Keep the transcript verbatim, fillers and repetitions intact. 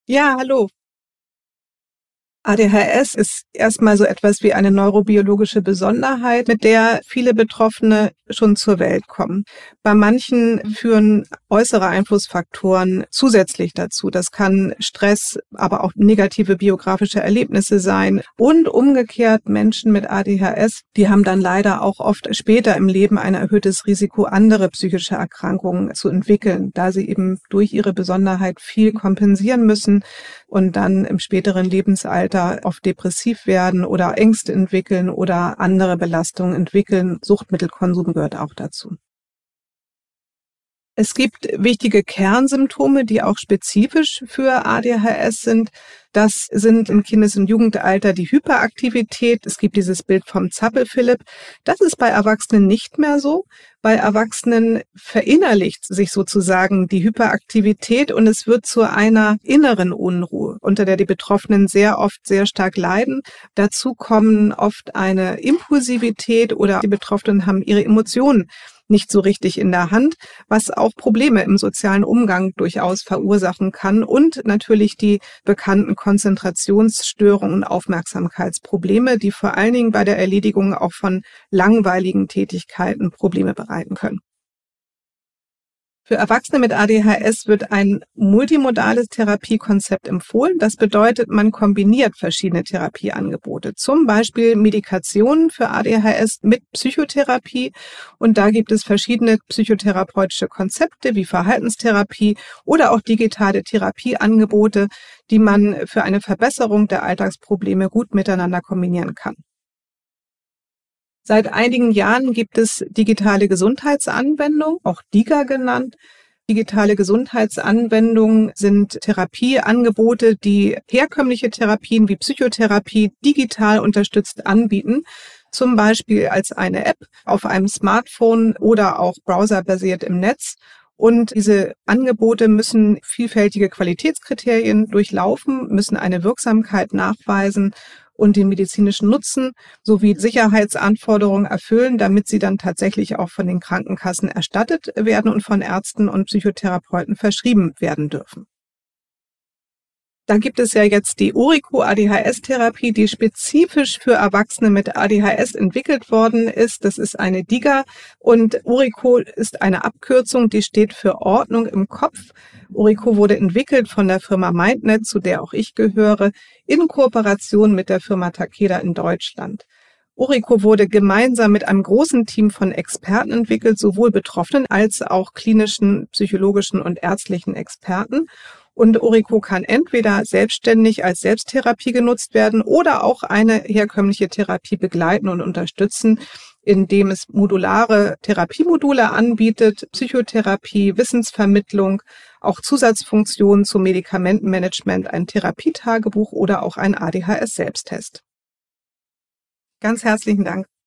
Ja, hallo. A D H S ist erstmal so etwas wie eine neurobiologische Besonderheit, mit der viele Betroffene schon zur Welt kommen. Bei manchen führen äußere Einflussfaktoren zusätzlich dazu. Das kann Stress, aber auch negative biografische Erlebnisse sein. Und umgekehrt Menschen mit A D H S, die haben dann leider auch oft später im Leben ein erhöhtes Risiko, andere psychische Erkrankungen zu entwickeln, da sie eben durch ihre Besonderheit viel kompensieren müssen und dann im späteren Lebensalter oft depressiv werden oder Ängste entwickeln oder andere Belastungen entwickeln. Suchtmittelkonsum gehört auch dazu. Es gibt wichtige Kernsymptome, die auch spezifisch für A D H S sind. Das sind im Kindes- und Jugendalter die Hyperaktivität. Es gibt dieses Bild vom Zappelphilipp. Das ist bei Erwachsenen nicht mehr so. Bei Erwachsenen verinnerlicht sich sozusagen die Hyperaktivität und es wird zu einer inneren Unruhe, unter der die Betroffenen sehr oft sehr stark leiden. Dazu kommen oft eine Impulsivität oder die Betroffenen haben ihre Emotionen nicht so richtig in der Hand, was auch Probleme im sozialen Umgang durchaus verursachen kann und natürlich die bekannten Konzentrationsstörungen und Aufmerksamkeitsprobleme, die vor allen Dingen bei der Erledigung auch von langweiligen Tätigkeiten Probleme bereiten können. Für Erwachsene mit A D H S wird ein multimodales Therapiekonzept empfohlen. Das bedeutet, man kombiniert verschiedene Therapieangebote, zum Beispiel Medikationen für A D H S mit Psychotherapie. Und da gibt es verschiedene psychotherapeutische Konzepte wie Verhaltenstherapie oder auch digitale Therapieangebote, die man für eine Verbesserung der Alltagsprobleme gut miteinander kombinieren kann. Seit einigen Jahren gibt es digitale Gesundheitsanwendungen, auch DiGA genannt. Digitale Gesundheitsanwendungen sind Therapieangebote, die herkömmliche Therapien wie Psychotherapie digital unterstützt anbieten, zum Beispiel als eine App auf einem Smartphone oder auch browserbasiert im Netz. Und diese Angebote müssen vielfältige Qualitätskriterien durchlaufen, müssen eine Wirksamkeit nachweisen und den medizinischen Nutzen sowie Sicherheitsanforderungen erfüllen, damit sie dann tatsächlich auch von den Krankenkassen erstattet werden und von Ärzten und Psychotherapeuten verschrieben werden dürfen. Da gibt es ja jetzt die Orico A D H S-Therapie, die spezifisch für Erwachsene mit A D H S entwickelt worden ist. Das ist eine DiGA und Orico ist eine Abkürzung, die steht für Ordnung im Kopf. Orico wurde entwickelt von der Firma MindNet, zu der auch ich gehöre, in Kooperation mit der Firma Takeda in Deutschland. Orico wurde gemeinsam mit einem großen Team von Experten entwickelt, sowohl Betroffenen als auch klinischen, psychologischen und ärztlichen Experten. Und Orico kann entweder selbstständig als Selbsttherapie genutzt werden oder auch eine herkömmliche Therapie begleiten und unterstützen, indem es modulare Therapiemodule anbietet, Psychotherapie, Wissensvermittlung, auch Zusatzfunktionen zum Medikamentenmanagement, ein Therapietagebuch oder auch ein A D H S-Selbsttest. Ganz herzlichen Dank.